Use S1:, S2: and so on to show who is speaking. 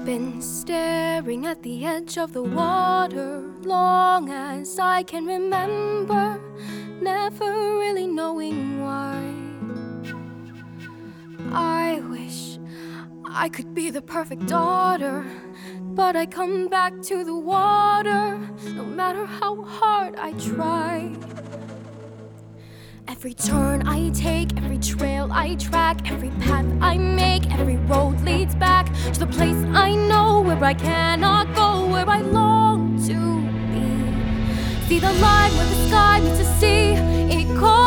S1: been staring at the edge of the water long as I can remember, never really knowing why. I wish I could be the perfect daughter, but I come back to the water no matter how hard I try. Every turn I take, every trail I track, every path I make, every road leads back to the place I know where I cannot go, where I long to be. See the line where the sky meets the sea, it calls.